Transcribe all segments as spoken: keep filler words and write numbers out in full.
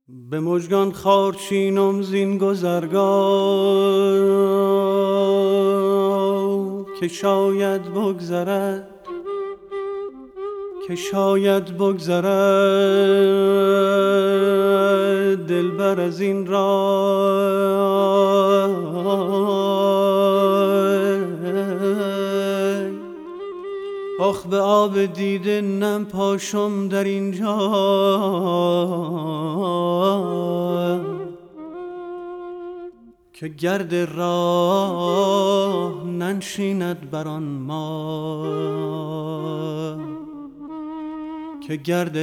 به مژگان خارچینم زین گذرگاه که شاید بگذرد که شاید بگذرد دلبر از این راه. آخ به آب دیده نم پاشم در اینجا که گرد راه ننشیند بر آن ما، که گرد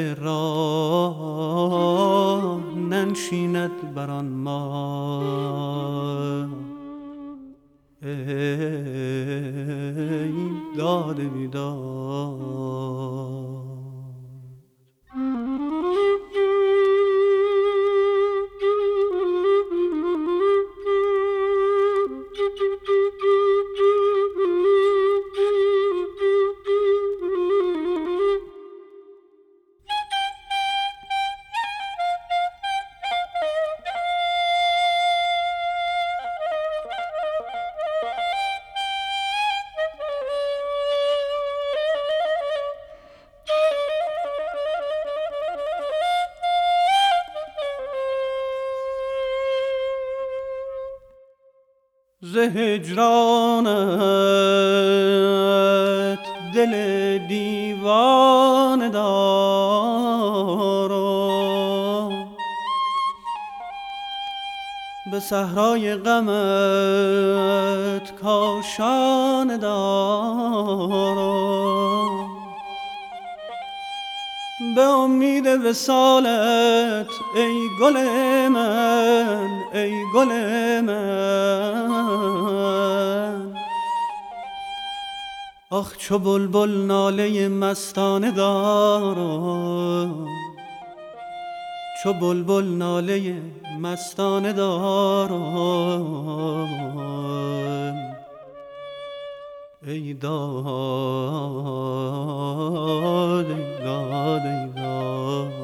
راه ننشیند بر آن ما. ای داد بیداد ز هجرانت دل دیوانه دارم، به صحرای غمت کاشانه دارم، به امید وصالت ای گل من ای گل من. آخ چو بلبل ناله مستانه دارم، چو بلبل ناله مستانه دارم. ای داد ای داد ای داد.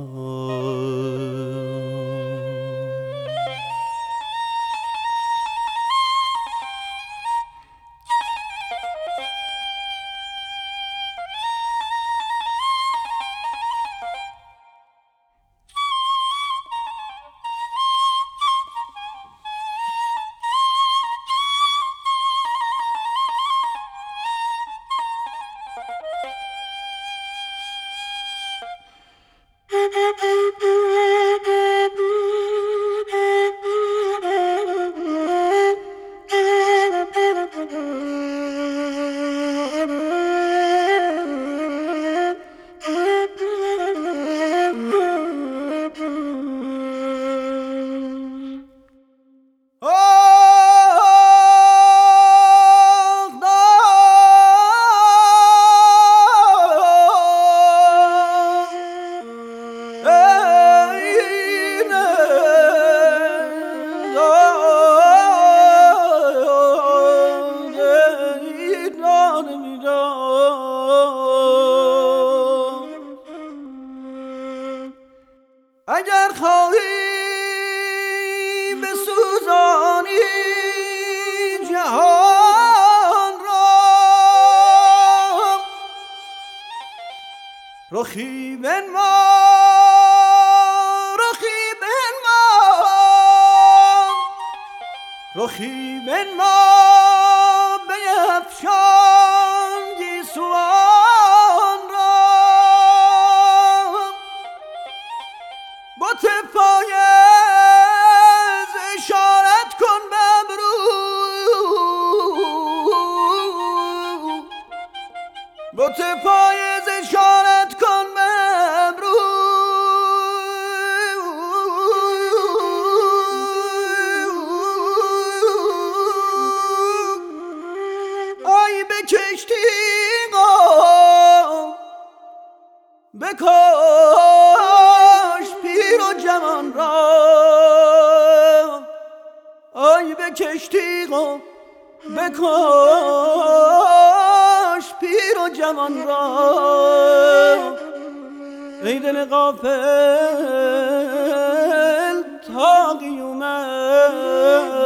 اگر خواهی بسوزانی جهان را، رخی بنما رخی بنما رخی بنما بیفشان گیسوان را. بت پایز اشارت کن به ابرو، بت پایز اشارت کن به ابرو. آی به کشتی قام بکاش پیر و جوان را، آی به کشتی قام بکاش پیر و جوان را. ای دل غافل ساقی اومد